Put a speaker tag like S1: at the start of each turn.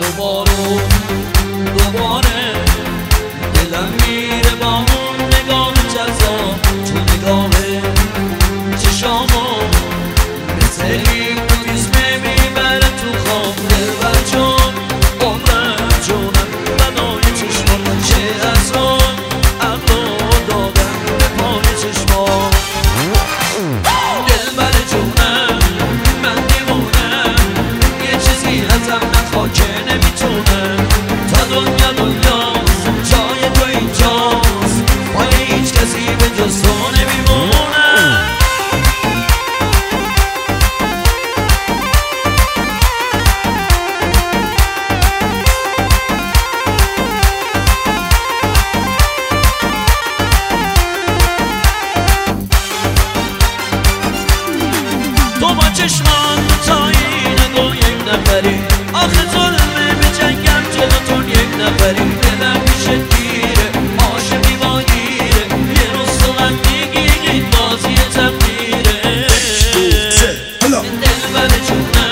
S1: دوباره دلم میره با اون نگاه جذاب تو نگاه چشامو مثل این دویزمه میبره تو خواب دلبر جون عمرم جونم بنای چشمام چه از اون عقلو دادم به پای چشمام دلبر جونم من دیوونم یه چیزی ازم نخواه که نمیتونم تا دنیاست جای تو اینجاست پای هیچ کسی به جز تو نمیمونم تو با چشمان تایی نگو یک نفری آخه ظلمه به جنگم جلوتون یک نفری دلم میشه گیره عاشقی با گیره یه روز تو من میگی این بازی تقدیره دلبر جونم